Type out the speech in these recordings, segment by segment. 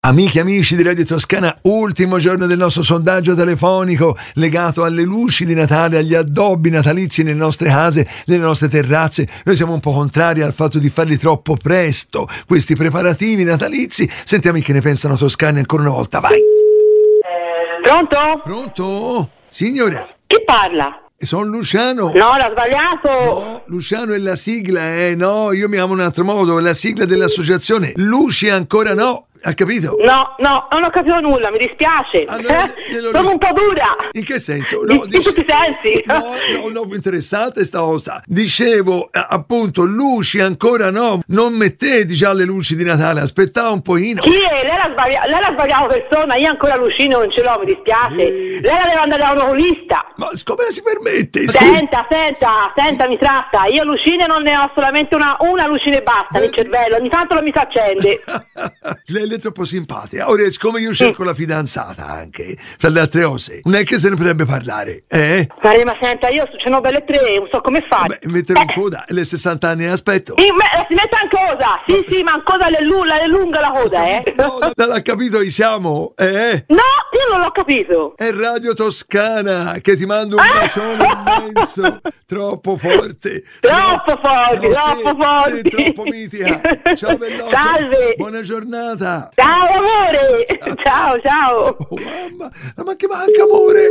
Amiche e amici di Radio Toscana, ultimo giorno del nostro sondaggio telefonico legato alle luci di Natale, agli addobbi natalizi nelle nostre case, nelle nostre terrazze. Noi siamo un po' contrari al fatto di farli troppo presto, questi preparativi natalizi. Sentiamo che ne pensano toscani ancora una volta, vai! Pronto? Pronto? Signora? Chi parla? Sono Luciano. No, l'ha sbagliato. No, Luciano è la sigla, no, io mi chiamo in un altro modo, è la sigla dell'associazione Luci ancora no. Ha capito? No, non ho capito nulla, mi dispiace. Allora, Sono un po' dura. In che senso? No, in tutti i sensi. No, interessante sta cosa. Dicevo, appunto, luci ancora no. Non mettete già le luci di Natale, aspettate un pochino. Sì, lei l'ha sbagliato persona, io ancora lucino non ce l'ho, mi dispiace. Lei la deve andare da un oculista. Ma come si permette? Senta, mi tratta. Io lucine non ne ho, solamente una lucine basta nel cervello, ogni tanto non mi si accende. Lei è troppo simpatica. Ora, siccome io cerco la fidanzata anche, fra le altre cose, non è che se ne potrebbe parlare, Ma senta, io ce n'ho belle tre, non so come fare. Beh, mettere in coda, le 60 anni aspetto. Si metta in coda, sì, ma in coda è lunga la coda, No, non l'ha capito, siamo, No, io non l'ho capito. È Radio Toscana, che ti mando un bacione immenso, troppo forte. Troppo forti. Troppo mitica. Ciao Belloccio. Salve. Buona giornata. Ciao amore. Ciao. Oh mamma, ma che manca amore.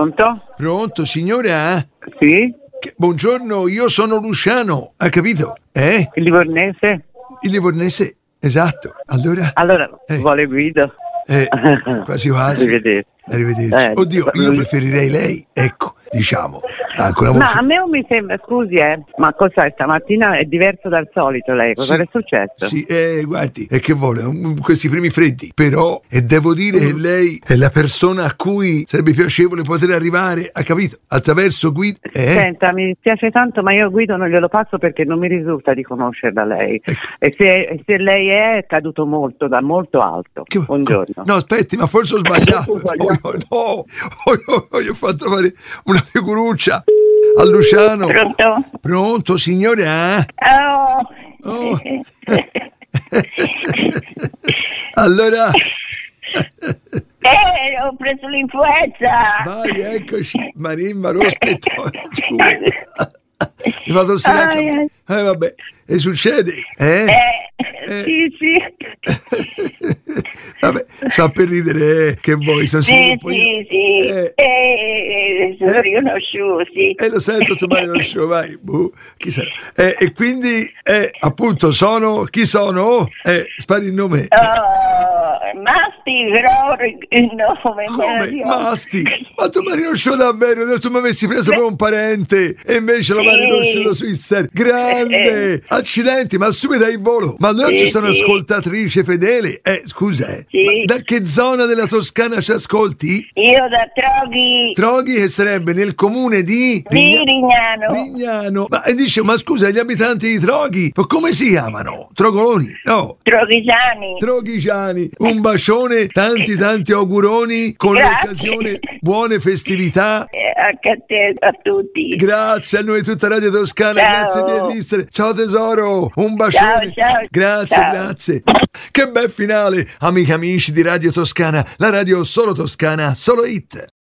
Pronto signora? Sì? Buongiorno, io sono Luciano, ha capito? Il livornese? Il livornese, esatto. Allora vuole Guido? Quasi. Arrivederci. Oddio, io lui... preferirei lei, ecco, diciamo. Ancora ma a me non mi sembra, scusi, ma cos'è stamattina? È diverso dal solito lei, cosa è successo? Sì, guardi, e che vuole, questi primi freddi, però, e devo dire che lei è la persona a cui sarebbe piacevole poter arrivare, ha capito? Attraverso Guido. Senta, mi dispiace tanto, ma io Guido non glielo passo perché non mi risulta di conoscerla lei. Ecco. E se lei è caduto molto, da molto alto. Buongiorno. No, aspetti, ma forse ho sbagliato. Ho fatto fare una figuruccia a Luciano. Pronto signora? Oh. Allora ho preso l'influenza. Vai, eccoci, Marimma Rospetto. Mi fa tossire anche. Vabbè, e succede? Sì. Vabbè, si fa per ridere, che vuoi? Sono Sì. Sono riconosciuti. Lo sento, tu mai non show, vai. Chi sarà? E quindi, appunto, chi sono? Spari il nome. Masti, però il nome. Come? Masti? Ma tu mi hai riconosciuto davvero? Tu mi avessi preso per un parente e invece lo mi hai riconosciuto sui serio. Grande! Accidenti, ma subito hai volo. Ma allora tu sei un'ascoltatrice fedele? Scusa, Sì. Da che zona della Toscana ci ascolti? Io da Troghi. Troghi, che sarebbe nel comune di Rignano. Ma scusa, gli abitanti di Troghi, ma come si chiamano? Trogoloni? No. Troghigiani. Un bacione, tanti auguroni con l'occasione, buone festività. Anche a te, a tutti. Grazie a noi tutta Radio Toscana, Ciao. grazie di esistere. Ciao tesoro, un bacione. Ciao. Grazie. Che bel finale, amiche e amici di Radio Toscana, la radio solo toscana, solo hit.